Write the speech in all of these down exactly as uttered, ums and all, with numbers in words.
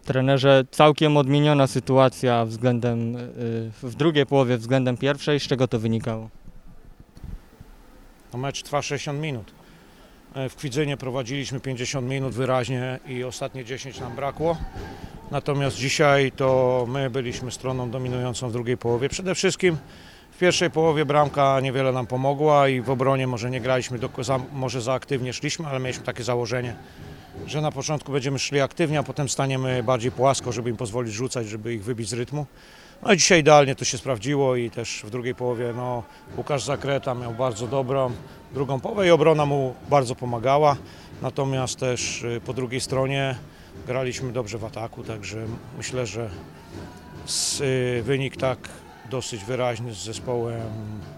Trenerze, całkiem odmieniona sytuacja względem, w drugiej połowie względem pierwszej. Z czego to wynikało? No mecz trwa sześćdziesiąt minut. W Kwidzynie prowadziliśmy pięćdziesiąt minut wyraźnie i ostatnie dziesięć nam brakło. Natomiast dzisiaj to my byliśmy stroną dominującą w drugiej połowie. Przede wszystkim w pierwszej połowie bramka niewiele nam pomogła i w obronie może nie graliśmy, do, za, może za aktywnie szliśmy, ale mieliśmy takie założenie, że na początku będziemy szli aktywnie, a potem staniemy bardziej płasko, żeby im pozwolić rzucać, żeby ich wybić z rytmu. No i dzisiaj idealnie to się sprawdziło i też w drugiej połowie no, Łukasz Zakreta miał bardzo dobrą drugą połowę i obrona mu bardzo pomagała. Natomiast też po drugiej stronie graliśmy dobrze w ataku, także myślę, że z, wynik tak dosyć wyraźny z zespołem e,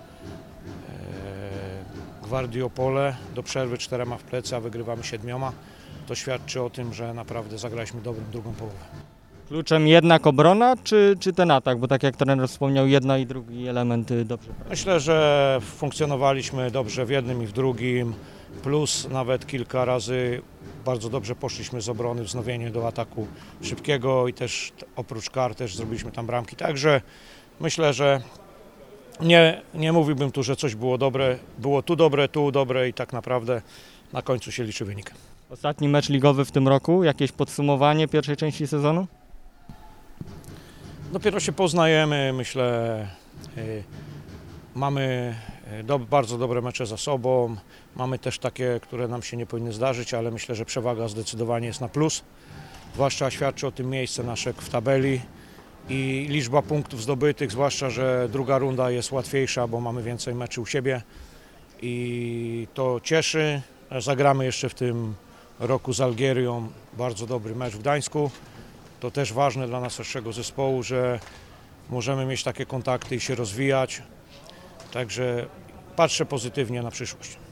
Gwardiopole do przerwy czterema w plecy, a wygrywamy siedmioma. To świadczy o tym, że naprawdę zagraliśmy dobrą drugą połowę. Kluczem jednak obrona, czy, czy ten atak? Bo tak jak trener wspomniał, jedna i drugi element dobrze. Myślę, że funkcjonowaliśmy dobrze w jednym i w drugim, plus nawet kilka razy bardzo dobrze poszliśmy z obrony, wznowienie do ataku szybkiego i też oprócz kar też zrobiliśmy tam bramki. Także myślę, że nie, nie mówiłbym tu, że coś było dobre, było tu dobre, tu dobre i tak naprawdę na końcu się liczy wynik. Ostatni mecz ligowy w tym roku, jakieś podsumowanie pierwszej części sezonu? Dopiero się poznajemy, myślę, y, mamy do, bardzo dobre mecze za sobą, mamy też takie, które nam się nie powinny zdarzyć, ale myślę, że przewaga zdecydowanie jest na plus, zwłaszcza świadczy o tym miejsce nasze w tabeli i liczba punktów zdobytych, zwłaszcza, że druga runda jest łatwiejsza, bo mamy więcej meczy u siebie i to cieszy. Zagramy jeszcze w tym roku z Algierią bardzo dobry mecz w Gdańsku. To też ważne dla naszego zespołu, że możemy mieć takie kontakty i się rozwijać. Także patrzę pozytywnie na przyszłość.